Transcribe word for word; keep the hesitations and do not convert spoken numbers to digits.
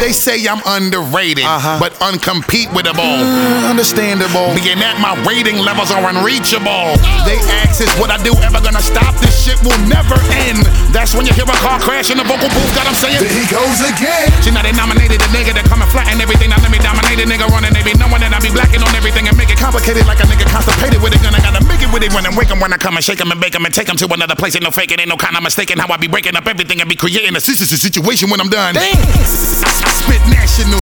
They say I'm underrated, uh-huh. but uncompetable. Mm, understandable. Being that my rating levels are unreachable. They ask is what I do ever gonna stop? This shit will never end. That's when you hear a car crash in the vocal booth. Got 'em saying, there he goes again. See now they nominated a nigga that come and flatten everything. Now let me dominate a nigga running. They be knowing that I be blacking on everything and make it complicated like a nigga constipated with it. Gun I gotta make it with it when I wake 'em when I come and shake 'em and bake 'em and take 'em to another place. Ain't no faking, ain't no kind of mistaking how I be breaking up everything and be creating a situation when I'm done. Damn. I spit national